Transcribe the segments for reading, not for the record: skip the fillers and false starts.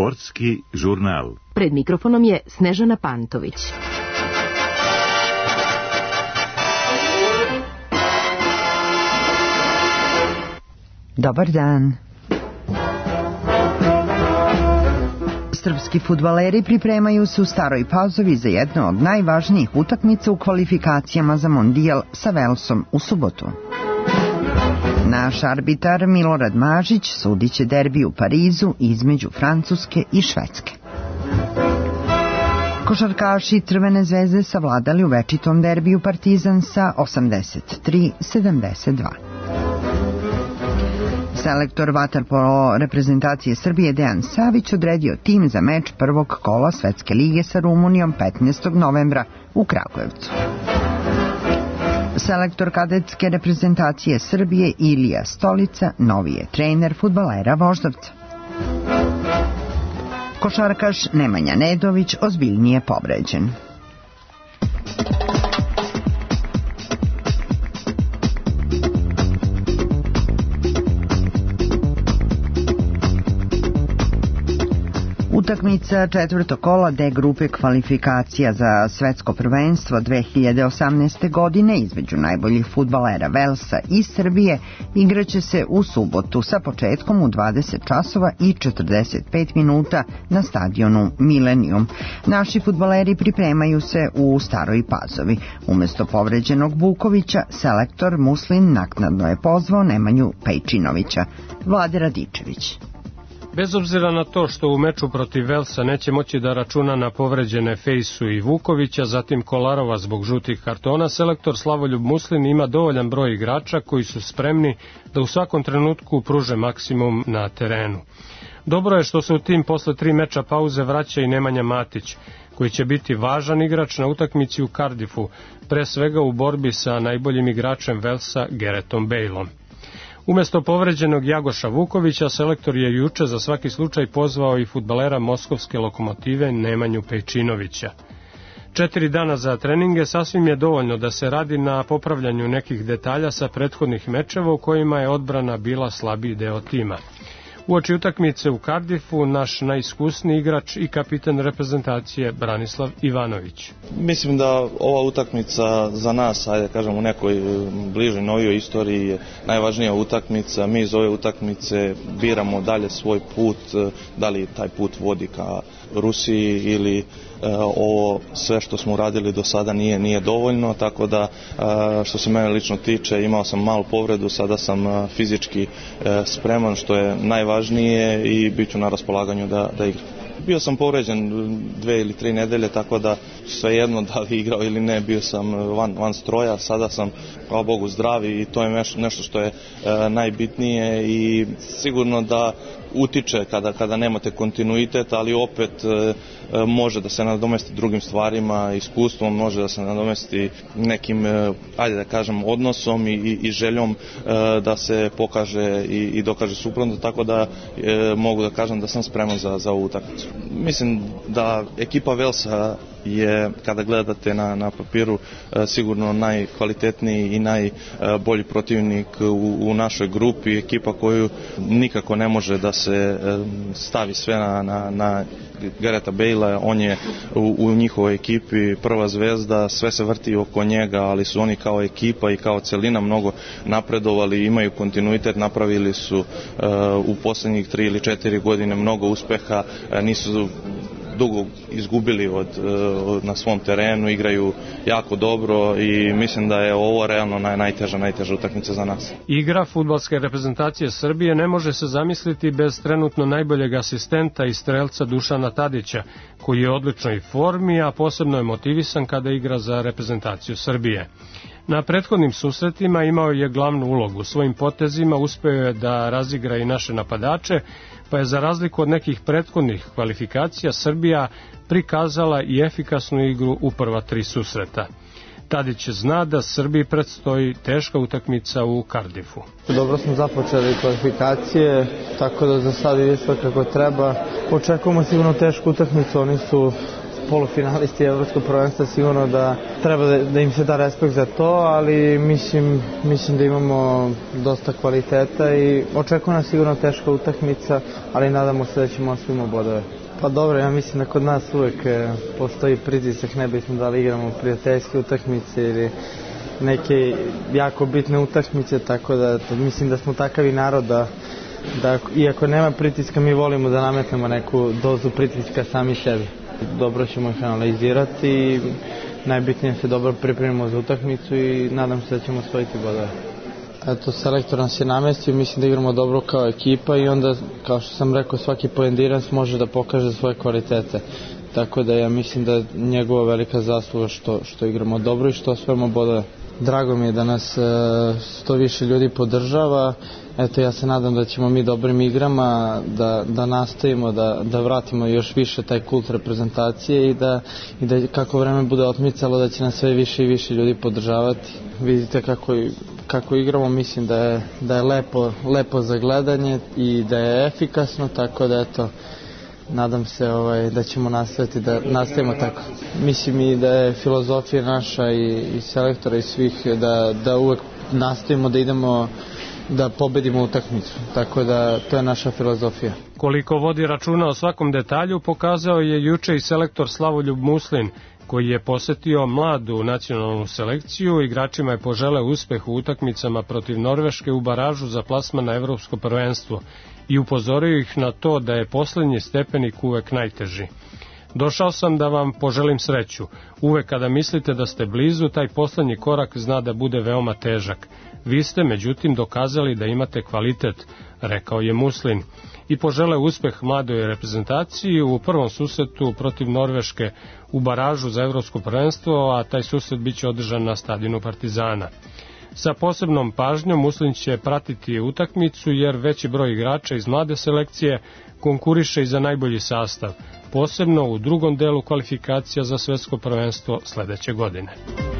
Sportski žurnal. Pred mikrofonom je Snežana Pantović. Dobar dan. Srpski fudbaleri pripremaju se u Staroj Pazovi za jednu od najvažnijih utakmica u kvalifikacijama za Mondijal sa Velsom u subotu. Naš arbitar Milorad Mažić sudit će derbi u Parizu između Francuske i Švedske. Košarkaši Crvene zvezde savladali u večitom derbiju Partizan sa 83-72. Selektor vaterpolo reprezentacije Srbije Dejan Savić odredio tim za meč prvog kola Svetske lige sa Rumunijom 15. novembra u Kragujevcu. Selektor kadetske reprezentacije Srbije Ilija Stolica novi je trener fudbalera Voždovca. Košarkaš Nemanja Nedović ozbiljnije povređen. Utakmica četvrtog kola D grupe kvalifikacija za svetsko prvenstvo 2018. godine između najboljih fudbalera Velsa i Srbije igraće se u subotu sa početkom u 20 časova i 45 minuta na stadionu Milenijum. Naši fudbaleri pripremaju se u Staroj Pazovi. Umesto povređenog Vukovića, selektor Muslin naknadno je pozvao Nemanju Pejčinovića. Vlade Radičević. Bez obzira na to što u meču protiv Velsa neće moći da računa na povređene Fejsu i Vukovića, zatim Kolarova zbog žutih kartona, selektor Slavoljub Muslin ima dovoljan broj igrača koji su spremni da u svakom trenutku pruže maksimum na terenu. Dobro je što se u tim posle 3 meča pauze vraća i Nemanja Matić, koji će biti važan igrač na utakmici u Cardiffu, pre svega u borbi sa najboljim igračem Velsa Garetom Baleom. Umesto povređenog Jagoša Vukovića, selektor je juče za svaki slučaj pozvao i fudbalera Moskovske Lokomotive Nemanju Pejčinovića. 4 dana za treninge sasvim je dovoljno da se radi na popravljanju nekih detalja sa prethodnih mečeva u kojima je odbrana bila slabiji deo tima. Uoči utakmice u Cardiffu naš najiskusniji igrač i kapitan reprezentacije Branislav Ivanović. Mislim da ova utakmica za nas, ajde kažem, u nekoj bližoj novijoj istoriji je najvažnija utakmica. Mi iz ove utakmice biramo dalje svoj put, da li taj put vodi ka Rusiji ili ovo sve što smo uradili do sada nije dovoljno, tako da što se mene lično tiče imao sam malu povredu, sada sam fizički spreman što je najvažnije i bit ću na raspolaganju da igram. Bio sam povređen 2 ili 3 nedelje, tako da svejedno da li igrao ili ne, bio sam van stroja, sada sam, hvala Bogu, zdrav i to je nešto što je najbitnije i sigurno da utiče kada nemate kontinuitet, ali opet može da se nadomesti drugim stvarima, iskustvom, može da se nadomesti nekim, ajde da kažem, odnosom i željom da se pokaže i dokaže suprotno, tako da mogu da kažem da sam spreman za ovu utakmicu. Mislim da ekipa Velsa je, kada gledate na papiru, sigurno najkvalitetniji i najbolji protivnik u našoj grupi, ekipa koju nikako ne može da se stavi sve na Gareta Balea. On je u njihovoj ekipi prva zvezda, sve se vrti oko njega, ali su oni kao ekipa i kao celina mnogo napredovali, imaju kontinuitet, napravili su u poslednjih 3 ili 4 godine mnogo uspeha, nisu dugo izgubili na svom terenu, igraju jako dobro i mislim da je ovo realno najteža utakmica za nas. Igra fudbalske reprezentacije Srbije ne može se zamisliti bez trenutno najboljeg asistenta i strelca Dušana Tadića, koji je u odličnoj formi, a posebno je motivisan kada igra za reprezentaciju Srbije. Na prethodnim susretima imao je glavnu ulogu. Svojim potezima uspeo je da razigra i naše napadače, pa je za razliku od nekih prethodnih kvalifikacija Srbija prikazala i efikasnu igru u prva 3 susreta. Tadić zna da Srbiji predstoji teška utakmica u Cardiffu. Dobro smo započeli kvalifikacije, tako da za sad ide sve kako treba. Očekujemo sigurno tešku utakmicu, oni su polufinalisti Evropskog prvenstva, sigurno da treba da im se da respekt za to, ali mislim da imamo dosta kvaliteta i očekuje nas sigurno teška utakmica, ali nadamo se da ćemo osvojiti bodove. Pa dobro, ja mislim da kod nas uvek postoji pritisak, nebitno da li igramo prijateljske utakmice ili neke jako bitne utakmice, tako da mislim da smo takav i narod da iako nema pritiska, mi volimo da nametnemo neku dozu pritiska sami sebi. Dobro ćemo ih analizirati i najbitnije se dobro pripremimo za utakmicu i nadam se da ćemo osvojiti bodove. Eto, selektor nas je namestio, mislim da igramo dobro kao ekipa i onda, kao što sam rekao, svaki pojedinac može da pokaže svoje kvalitete. Tako da ja mislim da je njegova velika zasluga što igramo dobro i što osvojimo bodove. Drago mi je da nas što više ljudi podržava. Eto, ja se nadam da ćemo mi dobrim igrama da nastavimo, da vratimo još više taj kult reprezentacije i da kako vreme bude otmicalo da će nas sve više i više ljudi podržavati. Vidite kako igramo, mislim da je lepo za gledanje i da je efikasno, tako da eto, nadam se da ćemo nastaviti da nastavimo tako. Mislim i da je filozofija naša i selektora i svih da uvek nastavimo da idemo da pobedimo utakmicu. Tako da to je naša filozofija. Koliko vodi računa o svakom detalju pokazao je juče i selektor Slavoljub Muslin, koji je posetio mladu nacionalnu selekciju. Igračima je poželeo uspeh u utakmicama protiv Norveške u baražu za plasman na Evropsko prvenstvo i upozorio ih na to da je poslednji stepenik uvek najteži. Došao sam da vam poželim sreću. Uvek kada mislite da ste blizu, taj poslednji korak zna da bude veoma težak. Vi ste, međutim, dokazali da imate kvalitet, rekao je Muslin, i poželeo uspeh mladoj reprezentaciji u prvom susretu protiv Norveške u baražu za Evropsko prvenstvo, a taj susret biće održan na stadionu Partizana. Sa posebnom pažnjom Muslin će pratiti utakmicu jer veći broj igrača iz mlade selekcije konkuriše i za najbolji sastav, posebno u drugom delu kvalifikacija za svetsko prvenstvo sledeće godine.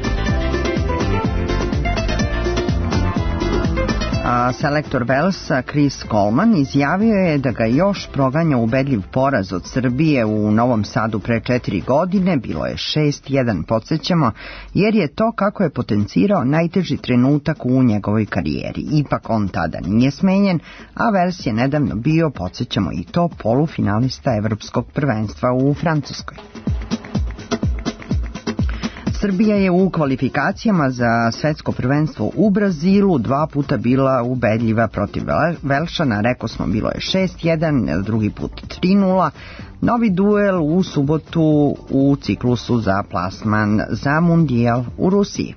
A selektor Velsa Chris Coleman izjavio je da ga još proganja ubedljiv poraz od Srbije u Novom Sadu pre 4 godine, bilo je 6-1, podsjećamo, jer je to, kako je potencirao, najteži trenutak u njegovoj karijeri. Ipak on tada nije smenjen, a Vels je nedavno bio, podsjećamo i to, polufinalista Evropskog prvenstva u Francuskoj. Srbija je u kvalifikacijama za svetsko prvenstvo u Brazilu 2 puta bila ubedljiva protiv Velšana, rekao smo bilo je 6-1, drugi put 3-0, novi duel u subotu u ciklusu za plasman za Mundijal u Rusiji.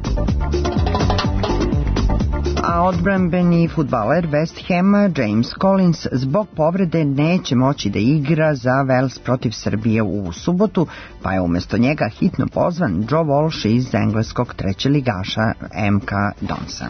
A odbrambeni fudbaler West Hama James Collins zbog povrede neće moći da igra za Vels protiv Srbije u subotu, pa je umjesto njega hitno pozvan Joe Walsh iz engleskog trećeligaša MK Donsa.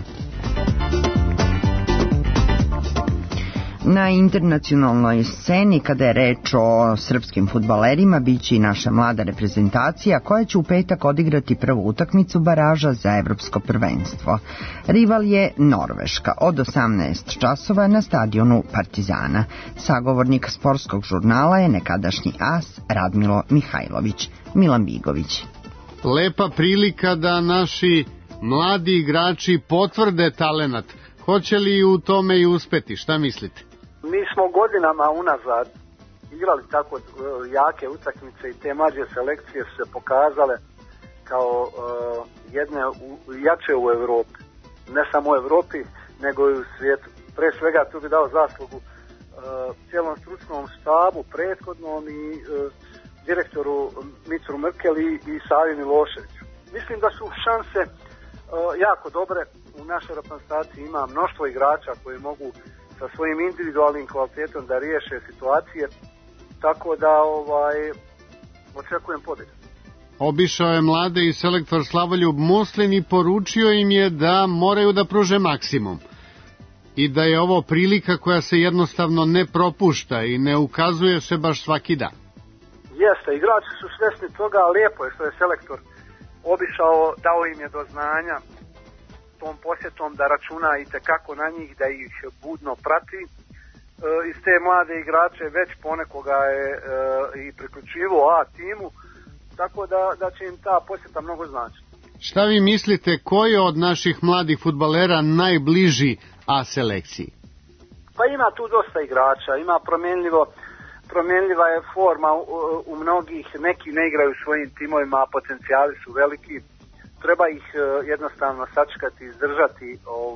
Na internacionalnoj sceni, kada je reč o srpskim fudbalerima, biće i naša mlada reprezentacija koja će u petak odigrati prvu utakmicu baraža za Evropsko prvenstvo. Rival je Norveška od 18 časova na stadionu Partizana. Sagovornik sportskog žurnala je nekadašnji as Radmilo Mihajlović. Milan Bigović. Lepa prilika da naši mladi igrači potvrde talenat. Hoće li u tome i uspeti? Šta mislite? Mi smo godinama unazad igrali tako jake utakmice i te mlađe selekcije su se pokazale kao jedne jače u Evropi. Ne samo u Evropi, nego i u svijetu. Pre svega tu bi dao zaslugu cijelom stručnom štabu, prethodnom i direktoru Micru Mrkeli i Savi Miloševiću. Mislim da su šanse jako dobre. U našoj reprezentaciji ima mnoštvo igrača koji mogu sa svojim individualnim kvalitetom da riješe situacije, tako da očekujem pobjedu. Obišao je mlade i selektor Slavoljub Muslin i poručio im je da moraju da pruže maksimum i da je ovo prilika koja se jednostavno ne propušta i ne ukazuje se baš svaki dan. Jeste, igrači su svesni toga, lijepo je što je selektor obišao, dao im je do znanja tom posjetom da računa i tekako na njih, da ih budno prati. Iz te mlade igrače već ponekoga je i priključivo A timu, tako da će im ta posjeta mnogo značiti. Šta vi mislite, ko je od naših mladih fudbalera najbliži A selekciji? Pa ima tu dosta igrača, ima promjenljiva je forma u mnogih, neki ne igraju u svojim timovima, a potencijali su veliki. Treba ih jednostavno sačekati, izdržati.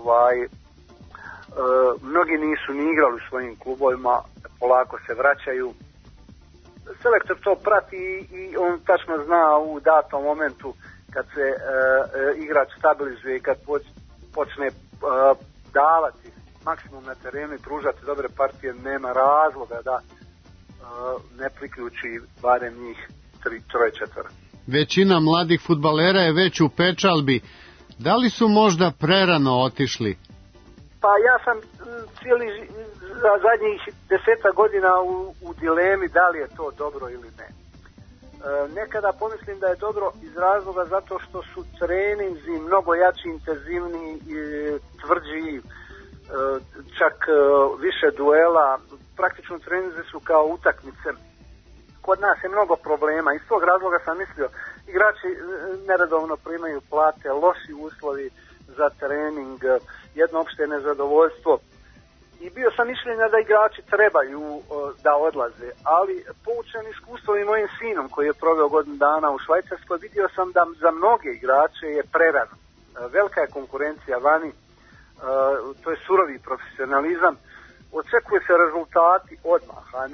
Mnogi nisu ni igrali u svojim klubovima, polako se vraćaju. Selektor to prati i on tačno zna u datom momentu kad se igrač stabilizuje i kad počne davati maksimum na terenu i pružati dobre partije, nema razloga da ne priključi barem njih 3-4. Većina mladih fudbalera je već u pečalbi. Da li su možda prerano otišli? Pa ja sam za zadnjih 10 godina u dilemi da li je to dobro ili ne. Nekada pomislim da je dobro iz razloga zato što su treninzi mnogo jači, intenzivniji, tvrđi, čak više duela. Praktično treninzi su kao utakmice. Kod nas je mnogo problema. Iz tog razloga sam mislio, igrači neredovno primaju plate, loši uslovi za trening, jedno opšte nezadovoljstvo. I bio sam mišljenja da igrači trebaju da odlaze, ali poučen iskustvom i mojim sinom koji je proveo godinu dana u Švajcarskoj, vidio sam da za mnoge igrače je prerano. Velika je konkurencija vani, to je surovi profesionalizam, očekuje se rezultati odmah, a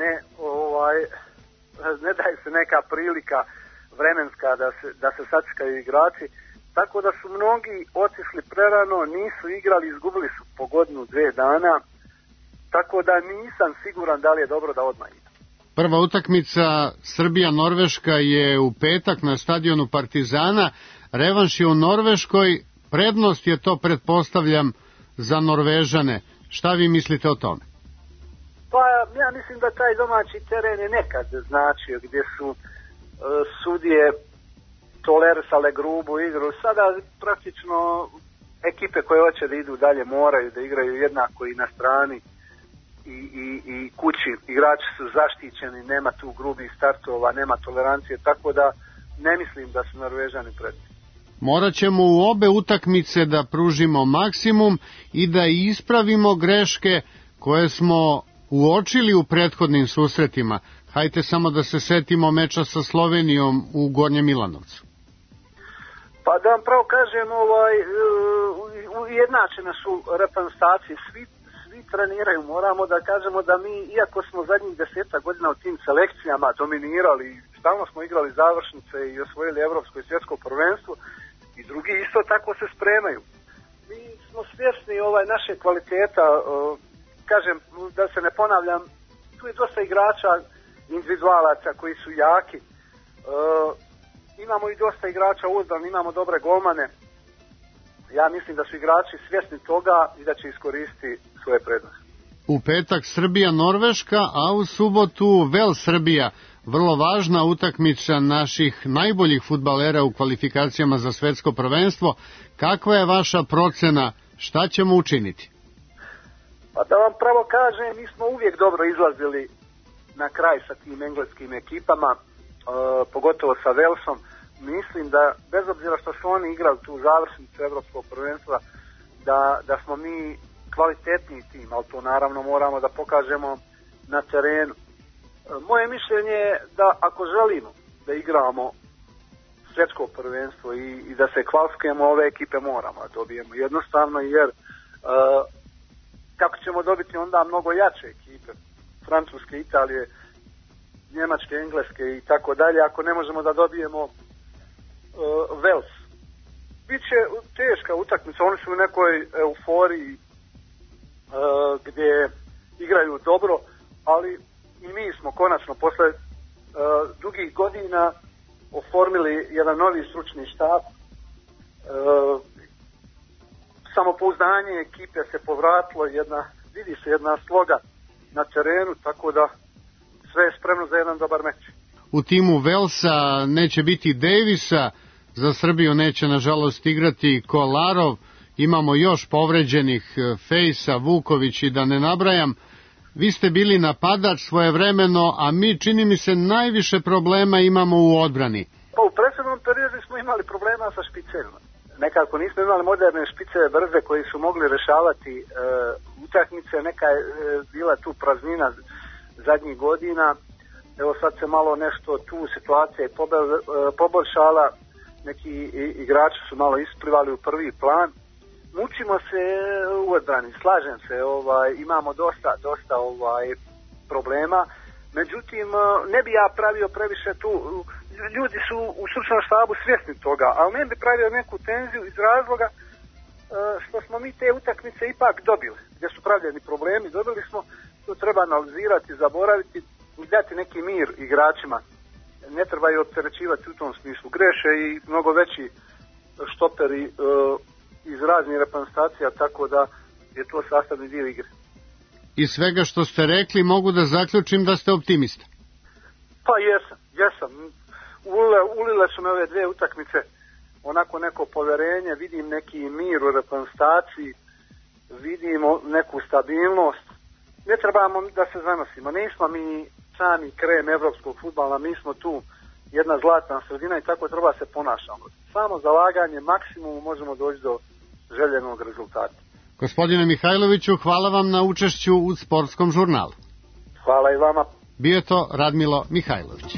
ne daje se neka prilika vremenska da se sačekaju igrači, tako da su mnogi otišli prerano, nisu igrali, izgubili su po godinu, 2 dana, tako da nisam siguran da li je dobro da odmah ide. Prva utakmica Srbija-Norveška je u petak na stadionu Partizana, revanš je u Norveškoj, prednost je to, pretpostavljam, za Norvežane. Šta vi mislite o tome? Pa ja mislim da taj domaći teren je nekad značio, gdje su sudije tolerisale grubu igru. Sada praktično ekipe koje hoće da idu dalje moraju da igraju jednako i na strani i kući. Igrači su zaštićeni, nema tu grubih startova, nema tolerancije, tako da ne mislim da su Norvežani predni. Morat ćemo u obe utakmice da pružimo maksimum i da ispravimo greške koje smo uočili u prethodnim susretima. Hajde samo da se setimo meča sa Slovenijom u Gornjem Milanovcu. Pa da vam pravo kažem, ujednačene su reprezentacije, svi treniraju. Moramo da kažemo da mi, iako smo zadnjih 10 godina u tim selekcijama dominirali, stalno smo igrali završnice i osvojili evropsko i svjetsko prvenstvo, i drugi isto tako se spremaju. Mi smo svjesni naše kvaliteta, kažem, da se ne ponavljam, tu je dosta igrača individualaca koji su jaki, imamo i dosta igrača u odbrani, imamo dobre golmane. Ja mislim da su igrači svjesni toga i da će iskoristiti svoje prednosti. U petak Srbija-Norveška, a u subotu Vel-Srbija. Vrlo važna utakmica naših najboljih fudbalera u kvalifikacijama za svetsko prvenstvo. Kakva je vaša procena? Šta ćemo učiniti? Pa da vam pravo kažem, mi smo uvijek dobro izlazili na kraj sa tim engleskim ekipama, pogotovo sa Velsom. Mislim da, bez obzira što su oni igrali tu završnicu evropskog prvenstva, da smo mi kvalitetniji tim, ali to naravno moramo da pokažemo na terenu. Moje mišljenje je da ako želimo da igramo svjetsko prvenstvo i da se kvalifikujemo, ove ekipe moramo da dobijemo jednostavno, jer kako ćemo dobiti onda mnogo jače ekipe, Francuske, Italije, Njemačke, Engleske i tako dalje, ako ne možemo da dobijemo Vels. Biće teška utakmica, oni su u nekoj euforiji gdje igraju dobro, ali i mi smo konačno posle dugih godina oformili jedan novi stručni štab. Samopouzdanje ekipe se povratilo, vidi se jedna sloga na terenu, tako da sve je spremno za jedan dobar meč. U timu Velsa neće biti Davisa, za Srbiju neće nažalost igrati Kolarov, imamo još povređenih, Fejsa, Vuković i da ne nabrajam. Vi ste bili napadač svojevremeno, a mi, čini mi se, najviše problema imamo u odbrani. Pa u onom periodu smo imali problema sa špicerima. Nekako nismo imali moderne špiceve brze koji su mogli rešavati utakmice, neka je bila tu praznina zadnjih godina. Evo sad se malo nešto tu situacija je poboljšala, neki igrači su malo isplivali u prvi plan. Mučimo se u odbrani, slažem se, imamo dosta problema. Međutim, ne bi ja pravio previše tu, ljudi su u stručnom štabu svjesni toga, ali ne bi pravio neku tenziju iz razloga što smo mi te utakmice ipak dobili, gdje su pravljeni problemi, dobili smo, to treba analizirati, zaboraviti, dati neki mir igračima. Ne treba ih opterećivati u tom smislu. Greše i mnogo veći štoperi iz raznih reprezentacija, tako da je to sastavni dio igre. Iz svega što ste rekli mogu da zaključim da ste optimista. Pa jesam. Ulile su me ove dvije utakmice onako neko poverenje, vidim neki mir u reprezentaciji, vidimo neku stabilnost. Ne trebamo da se zanosimo, nismo mi sami krem evropskog fudbala, mi smo tu jedna zlatna sredina i tako treba se ponašamo. Samo zalaganje, maksimum možemo doći do željenog rezultata. Gospodine Mihajloviću, hvala vam na učešću u Sportskom žurnalu. Hvala i vama. Bio je to Radmilo Mihajlović.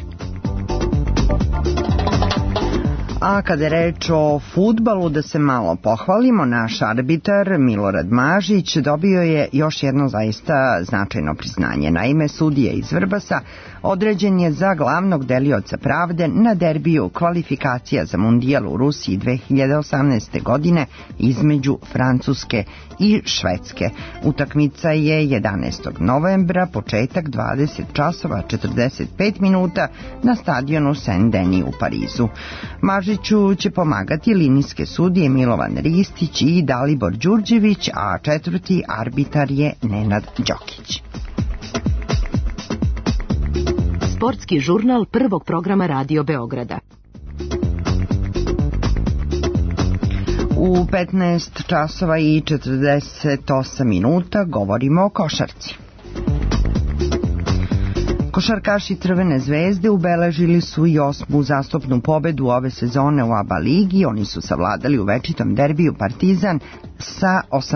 A kada je reč o fudbalu, da se malo pohvalimo, naš arbitar Milorad Mažić dobio je još jedno zaista značajno priznanje. Naime, sudija iz Vrbasa određen je za glavnog delioca pravde na derbiju kvalifikacija za mundijal u Rusiji 2018. godine između Francuske i Švedske. Utakmica je 11. novembra, početak 20 časova 45 minuta na stadionu Saint-Denis u Parizu. Mažiću će pomagati linijske sudije Milovan Ristić i Dalibor Đurđević, a četvrti arbitar je Nenad Đokić. Sportski žurnal prvog programa Radio Beograda. U 15 časova i 48 minuta govorimo o košarci. Košarkaši Crvene zvezde ubeležili su i 8. uzastopnu pobedu ove sezone u ABA ligi. Oni su savladali u večitom derbiju Partizan sa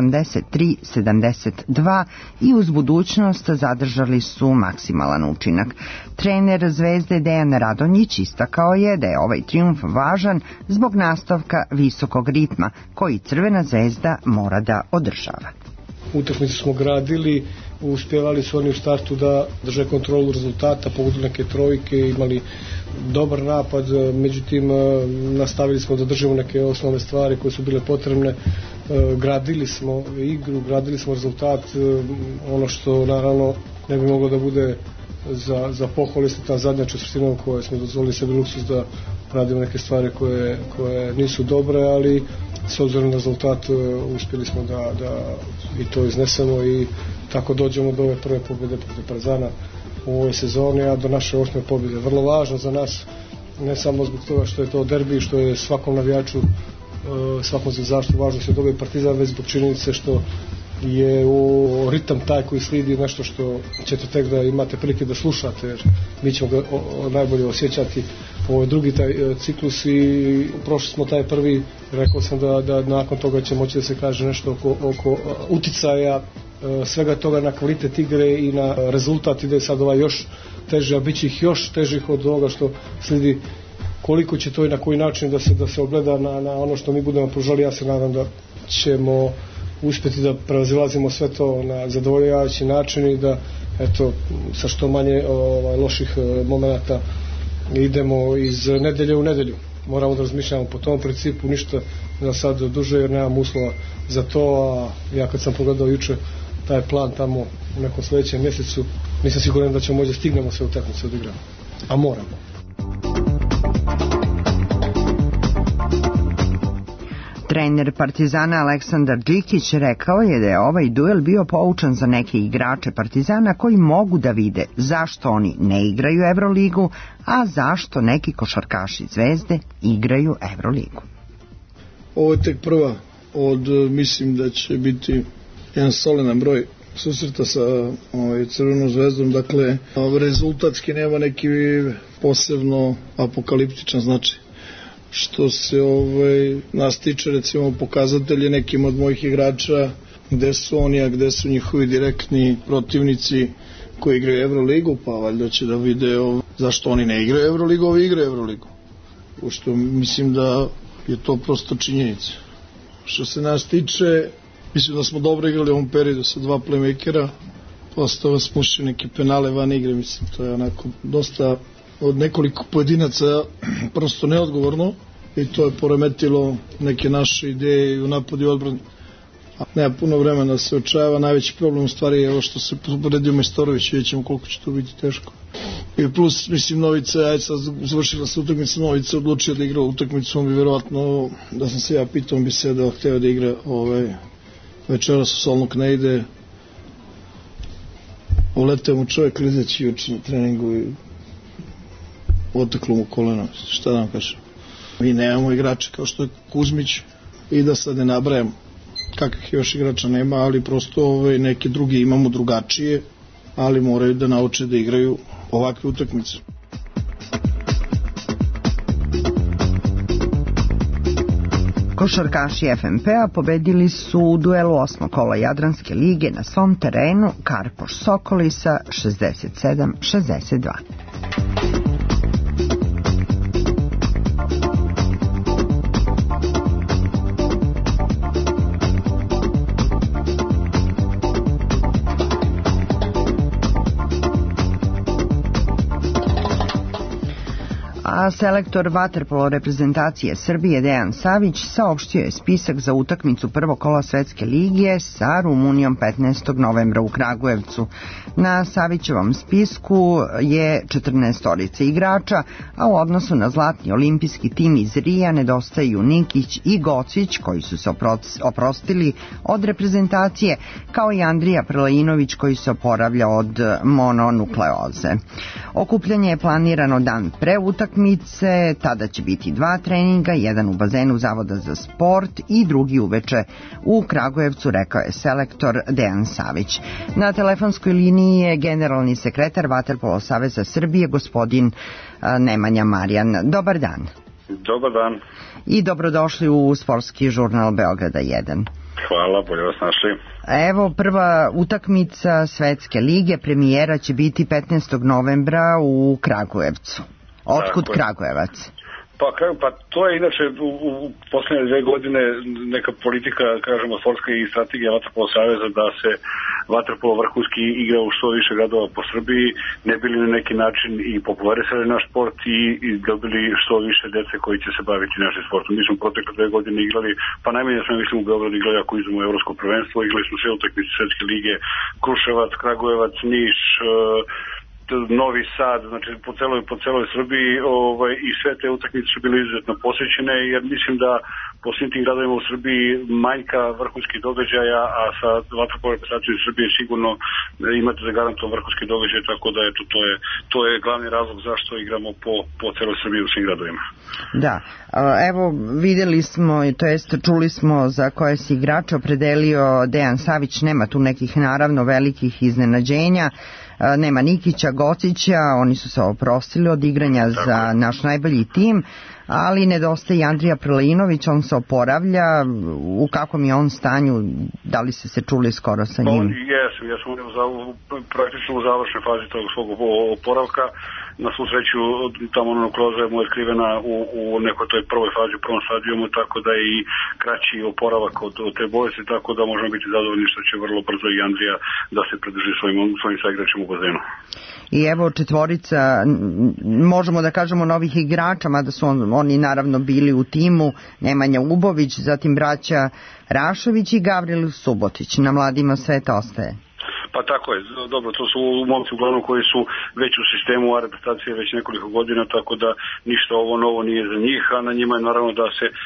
83-72 i uz budućnost zadržali su maksimalan učinak. Trener Zvezde Dejan Radonjić istakao je da je ovaj trijumf važan zbog nastavka visokog ritma koji Crvena zvezda mora da održava. Utakmicu smo gradili, uspjevali su oni u startu da drže kontrolu rezultata, pogodili neke trojke, imali dobar napad, međutim nastavili smo da držimo neke osnovne stvari koje su bile potrebne, gradili smo igru, gradili smo rezultat, ono što naravno ne bi moglo da bude za pohvalu su ta zadnja četvrtina u kojoj smo dozvolili sebi luksuz da radimo neke stvari koje nisu dobre, ali s obzirom na rezultat uspjeli smo da i to iznesemo i tako dođemo do ove prve pobjede protiv Partizana u ovoj sezoni, a do naše 8. pobjede. Vrlo važno za nas, ne samo zbog toga što je to derbi, što je svakom navijaču, svakom zvezdašu važno se dobije Partizan, već zbog činjenice što je u ritam taj koji slidi nešto što ćete tek da imate prilike da slušate, jer mi ćemo ga najbolje osjećati. Ovo je drugi taj ciklus i prošli smo taj prvi, rekao sam da nakon toga će moći da se kaže nešto oko uticaja svega toga na kvalitet igre i na rezultat, ide sad ovaj još teže, a bit će ih još težih od ovoga što slidi. Koliko će to i na koji način da se ogleda na ono što mi budemo pružali, ja se nadam da ćemo uspjeti da prevazilazimo sve to na zadovoljavajući način i da eto sa što manje loših momenata idemo iz nedelje u nedelju. Moramo da razmišljamo po tom principu, ništa za sad duže jer nemam uslova za to, a ja kad sam pogledao juče taj plan tamo u nekom sljedećem mjesecu, nisam siguran da ćemo moći da stignemo sve utakmice odigrati, a moramo. Trener Partizana Aleksandar Đikić rekao je da je ovaj duel bio poučan za neke igrače Partizana koji mogu da vide zašto oni ne igraju Evroligu, a zašto neki košarkaši Zvezde igraju Evroligu. Ovo je tek prva od, mislim da će biti jedan solidan broj susreta sa Crvenom zvezdom, dakle rezultatski nema neki posebno apokaliptičan značaj. Što se nas tiče, recimo, pokazatelje nekim od mojih igrača, gde su oni, a gde su njihovi direktni protivnici koji igraju Euroligu, pa valjda će da vide zašto oni ne igraju Euroligu, ovi igraju Euroligu. Pošto mislim da je to prosto činjenica. Što se nas tiče, mislim da smo dobro igrali u ovom periodu sa 2 playmakera, postao smo ušli neke penale van igre, mislim, to je onako dosta od nekoliko pojedinaca prosto neodgovorno i to je poremetilo neke naše ideje u napadu i odbrani. Nema puno vremena da se očajava, najveći problem u stvari je ovo što se poredio Majstorović, vidjet ćemo koliko će to biti teško. I plus, mislim, Novica, ajde sad završila se utakmica, Novica odlučio da igra utakmicu, on bi verovatno, da sam se ja pitao, on bi sedao, hteo da igra večeras u Solnok ne ide, uleteo mu čovjek klizeći juče na treningu i oteklo mu koleno, šta da vam kažem. Mi nemamo igrače kao što je Kuzmić i da sad ne nabrajam kakvih još igrača nema, ali prosto neke druge imamo drugačije, ali moraju da nauče da igraju ovakve utakmice. Košarkaši FNP-a pobedili su u duelu 8. kola Jadranske lige na svom terenu Karpoš Sokolisa 67-62. A selektor vaterpolo reprezentacije Srbije Dejan Savić saopštio je spisak za utakmicu prvog kola Svetske lige sa Rumunijom 15. novembra u Kragujevcu. Na Savićevom spisku je 14 igrača, a u odnosu na zlatni olimpijski tim iz Rija nedostaju Nikić i Gocić, koji su se oprostili od reprezentacije, kao i Andrija Prelinović, koji se oporavlja od mononukleoze. Okupljanje je planirano dan pre utakmice, tada će biti 2 treninga, jedan u bazenu Zavoda za sport i drugi uveče u Kragujevcu, rekao je selektor Dejan Savić. Na telefonskoj liniji je generalni sekretar Vaterpolo saveza Srbije, gospodin Nemanja Marijan. Dobar dan. Dobar dan. I dobrodošli u sportski žurnal Beograda 1. Hvala, bolje vas našli. Evo, prva utakmica Svetske lige, premijera će biti 15. novembra u Kragujevcu. Otkud Kragujevac? Pa to je inače u poslednje 2 godine neka politika, kažemo, sportska i strategija Vaterpolo saveza da se vaterpolo vrhunski igra u što više gradova po Srbiji, ne bili na neki način i popularisali naš sport i dobili što više dece koji će se baviti našim sportom. Mi smo protekle 2 godine igrali, pa najmanje smo, mislim, u Beogradu igrali ako izmemo evropsko prvenstvo, igrali smo sve utakmice Svetske lige, Kruševac, Kragujevac, Niš, Novi Sad, znači po celoj Srbiji, i sve te utakmice su bile izuzetno posvećene, jer mislim da po svim tim gradovima u Srbiji manjka vrhunskih događaja, a sa vaterpolo reprezentacijom Srbije sigurno imate zagarantovan vrhunski događaj, tako da to je glavni razlog zašto igramo po celoj Srbiji u svim gradovima. Da, evo videli smo, to jest čuli smo za koje si igrače opredelio Dejan Savić, nema tu nekih naravno velikih iznenađenja. Nema Nikića, Gocića, oni su se oprostili od igranja za naš najbolji tim, ali nedostaje i Andrija Prelinović, on se oporavlja. U kakvom je on stanju, da li ste se čuli skoro sa njim? Jesam praktično u završnoj fazi tog svog oporavka. Na svu sreću, tamo mononukleoza je mu otkrivena u nekoj toj prvoj fazi, u prvom stadijumu, tako da je i kraći oporavak od te bolesti, tako da možemo biti zadovoljni što će vrlo brzo i Andrija da se pridruži svojim saigračima u bazenu. I evo 4, možemo da kažemo, novih igrača, mada su oni naravno bili u timu, Nemanja Ubović, zatim braća Rašović i Gavril Subotić. Na mladima sve to ostaje. Pa tako je, dobro, to su momci uglavnom koji su već u sistemu reprezentacije već nekoliko godina, tako da ništa ovo novo nije za njih, a na njima je naravno da se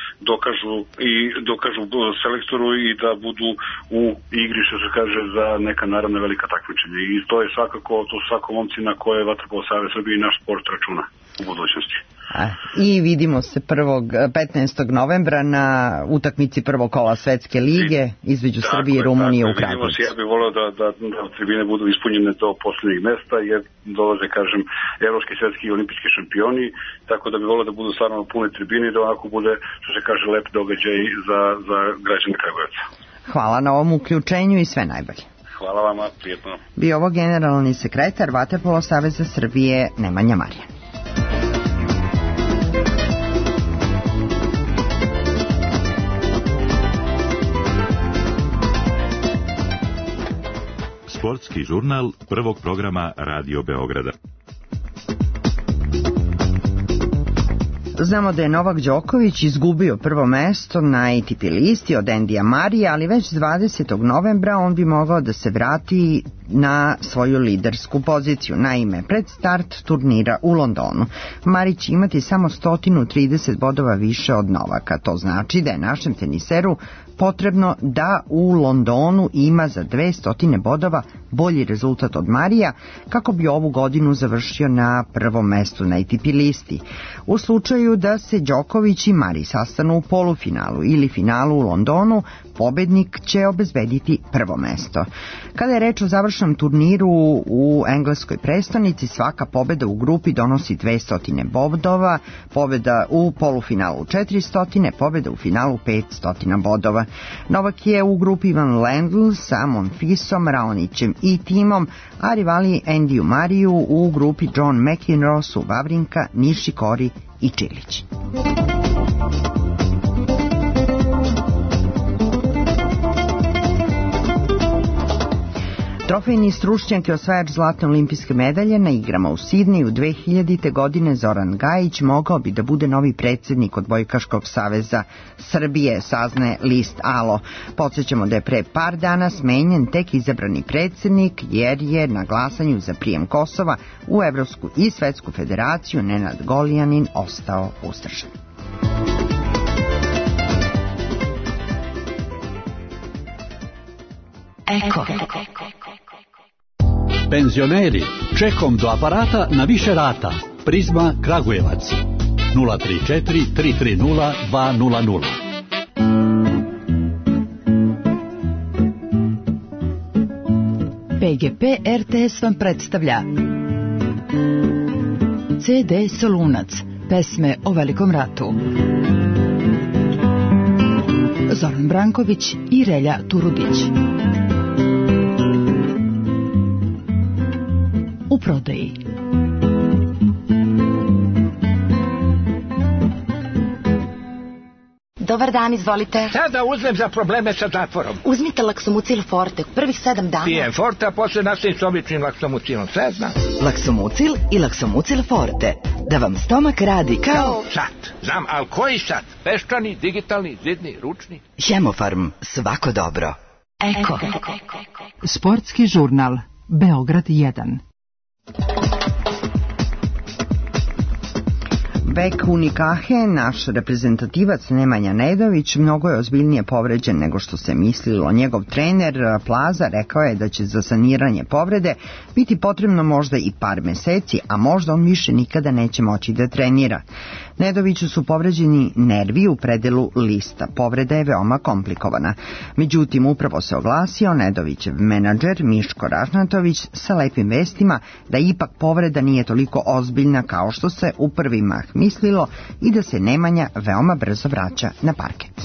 dokažu selektoru i da budu u igri, što se kaže, za neka naravno velika takmičenja. I to je svakako, to su svako momci na koje Vaterpolo savez Srbije i naš sport računa u budućnosti. I vidimo se 15. novembra na utakmici prvog kola Svetske lige između Srbije i Rumunije u Kragujevcu. Ja bih volio da tribine budu ispunjene do poslednjih mesta, jer dolaze, kažem, evropski, svetski i olimpijski šampioni, tako da bih volio da budu stvarno pune tribine i da onako bude, što se kaže, lep događaj za građane Kragujevca. Hvala na ovom uključenju i sve najbolje. Hvala vama, prijetno. Bio ovo generalni sekretar Vaterpolo saveza Srbije Nemanja Marjan. Sportski žurnal prvog programa Radio Beograda. Znamo da je Novak Đoković izgubio prvo mesto na ATP listi od Endija Marija, ali već 20. novembra on bi mogao da se vrati na svoju lidersku poziciju. Naime, pred start turnira u Londonu Marić će imati samo 130 bodova više od Novaka. To znači da je našem teniseru potrebno da u Londonu ima za 200 bodova bolji rezultat od Marija kako bi ovu godinu završio na prvom mestu na ATP listi. U slučaju da se Đoković i Marij sastanu u polufinalu ili finalu u Londonu, pobednik će obezbediti prvo mesto. Kada je reč o završnom turniru u engleskoj prestonici, svaka pobeda u grupi donosi 200 bodova, pobeda u polufinalu 400, pobeda u finalu 500 bodova. Novak je u grupi Ivan Lendl sa Monfisom, Raonićem i timom, a rivali Endiju Mariju u grupi John McEnroe su Vavrinka, Nishikori i Čilić. Trofejni stručnjak i osvajač zlatne olimpijske medalje na igrama u Sidneju 2000. godine Zoran Gajić mogao bi da bude novi predsjednik Odbojkaškog saveza Srbije, saznaje list Alo. Podsjećamo da je pre par dana smenjen tek izabrani predsjednik jer je na glasanju za prijem Kosova u Evropsku i Svetsku federaciju Nenad Golijanin ostao uzdržan. Eko. Penzioneri, čekom do aparata na više rata. Prizma Kragujevac 034 330 200. PGP RTS vam predstavlja CD Solunac, pesme o Velikom ratu. Zoran Branković i Relja Turudić. U prodaji. Dobar dan, izvolite. Sada uzmem za probleme sa zatvorom. Uzmite Laksomucil Forte, prvih 7 dana. Pijem Forte, a posle nastavim s običnim Laksomucilom, sve znam. Laksomucil i Laksomucil Forte, da vam stomak radi kao... Sat, znam, ali koji sat? Peščani, digitalni, zidni, ručni? Hemofarm, svako dobro. Eko. Sportski žurnal, Beograd 1. Bek Unikahe, naš reprezentativac Nemanja Nedović, mnogo je ozbiljnije povređen nego što se mislilo. Njegov trener Plaza rekao je da će za saniranje povrede biti potrebno možda i par meseci, a možda on više nikada neće moći da trenira. Nedoviću su povređeni nervi u predelu lista. Povreda je veoma komplikovana. Međutim, upravo se oglasio Nedovićev menadžer Miško Ražnatović sa lepim vestima da ipak povreda nije toliko ozbiljna kao što se u prvi mah mislilo i da se Nemanja veoma brzo vraća na parket.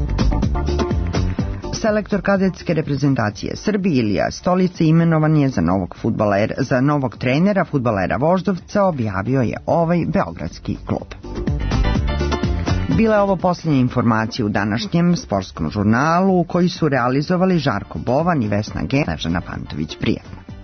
Selektor kadetske reprezentacije Srbije Ilija Stolica imenovan je za novog trenera fudbalera Voždovca, objavio je ovaj beogradski klub. Bila je ovo posljednja informacija u današnjem sportskom žurnalu koji su realizovali Žarko Bovan i Vesna G. Snežana Pantović. Prijatno.